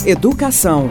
Educação.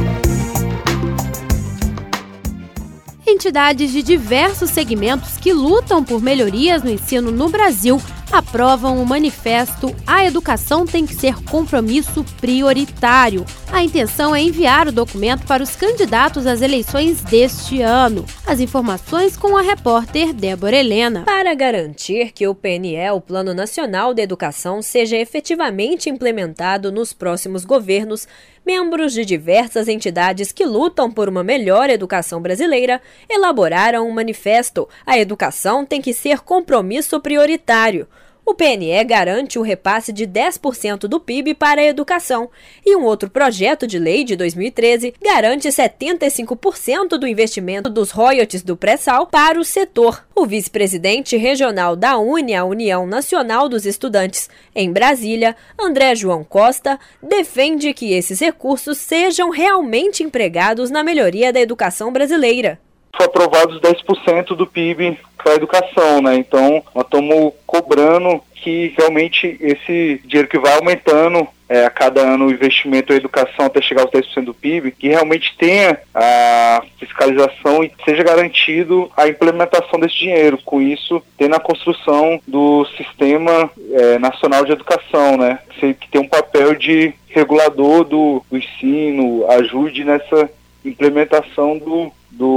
Entidades de diversos segmentos que lutam por melhorias no ensino no Brasil aprovam o manifesto A Educação Tem que Ser Compromisso Prioritário. A intenção é enviar o documento para os candidatos às eleições deste ano. As informações com a repórter Débora Helena. Para garantir que o PNE, o Plano Nacional de Educação, seja efetivamente implementado nos próximos governos, membros de diversas entidades que lutam por uma melhor educação brasileira elaboraram um manifesto. A educação tem que ser compromisso prioritário. O PNE garante o repasse de 10% do PIB para a educação e um outro projeto de lei de 2013 garante 75% do investimento dos royalties do pré-sal para o setor. O vice-presidente regional da UNE, a União Nacional dos Estudantes, em Brasília, André João Costa, defende que esses recursos sejam realmente empregados na melhoria da educação brasileira. Foi aprovados 10% do PIB para a educação, né? Então, nós estamos cobrando que realmente esse dinheiro que vai aumentando a cada ano o investimento em educação até chegar aos 10% do PIB, que realmente tenha a fiscalização e seja garantido a implementação desse dinheiro. Com isso, tendo a construção do Sistema Nacional de Educação, né? Que tem um papel de regulador do ensino, ajude nessa implementação do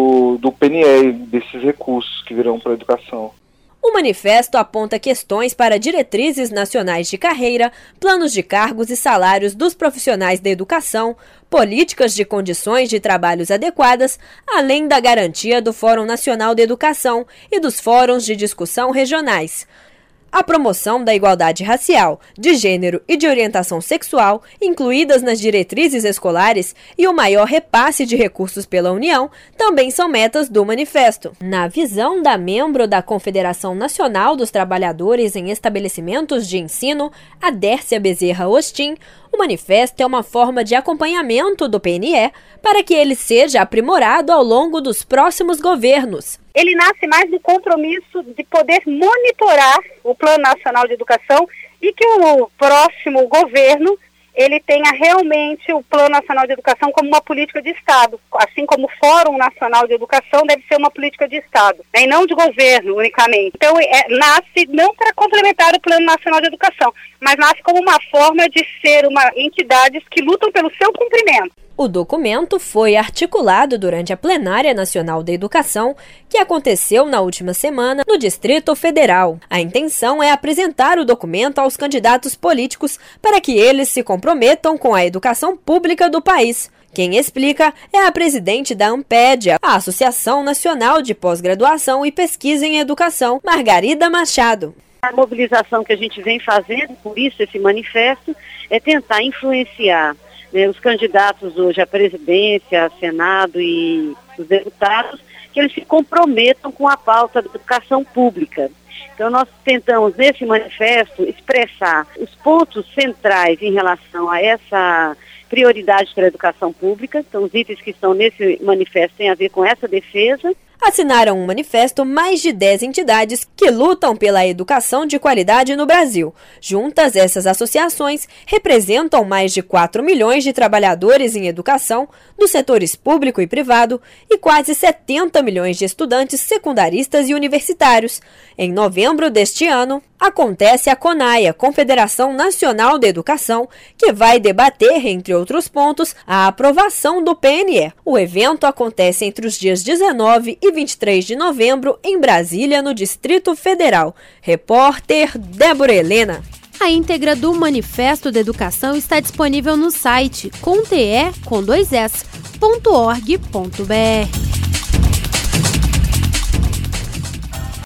PNE, desses recursos que virão para a educação. O manifesto aponta questões para diretrizes nacionais de carreira, planos de cargos e salários dos profissionais da educação, políticas de condições de trabalhos adequadas, além da garantia do Fórum Nacional de Educação e dos fóruns de discussão regionais. A promoção da igualdade racial, de gênero e de orientação sexual, incluídas nas diretrizes escolares, e o maior repasse de recursos pela União, também são metas do manifesto. Na visão da membro da Confederação Nacional dos Trabalhadores em Estabelecimentos de Ensino, Adércia Bezerra Ostin, o manifesto é uma forma de acompanhamento do PNE para que ele seja aprimorado ao longo dos próximos governos. Ele nasce mais do compromisso de poder monitorar o Plano Nacional de Educação e que o próximo governo ele tenha realmente o Plano Nacional de Educação como uma política de Estado, assim como o Fórum Nacional de Educação deve ser uma política de Estado, e não de governo unicamente. Então, nasce não para complementar o Plano Nacional de Educação, mas nasce como uma forma de ser entidades que lutam pelo seu cumprimento. O documento foi articulado durante a Plenária Nacional da Educação, que aconteceu na última semana no Distrito Federal. A intenção é apresentar o documento aos candidatos políticos para que eles se comprometam com a educação pública do país. Quem explica é a presidente da ANPED, a Associação Nacional de Pós-Graduação e Pesquisa em Educação, Margarida Machado. A mobilização que a gente vem fazendo, por isso esse manifesto, é tentar influenciar os candidatos hoje à presidência, ao Senado e os deputados, que eles se comprometam com a pauta da educação pública. Então nós tentamos nesse manifesto expressar os pontos centrais em relação a essa prioridade para a educação pública. Então os itens que estão nesse manifesto têm a ver com essa defesa. Assinaram um manifesto mais de 10 entidades que lutam pela educação de qualidade no Brasil. Juntas, essas associações representam mais de 4 milhões de trabalhadores em educação, dos setores público e privado, e quase 70 milhões de estudantes secundaristas e universitários. Em novembro deste ano, acontece a CONAIA, Confederação Nacional de Educação, que vai debater, entre outros pontos, a aprovação do PNE. O evento acontece entre os dias 19 e 23 de novembro, em Brasília, no Distrito Federal. Repórter Débora Helena. A íntegra do Manifesto da Educação está disponível no site conte.org.br.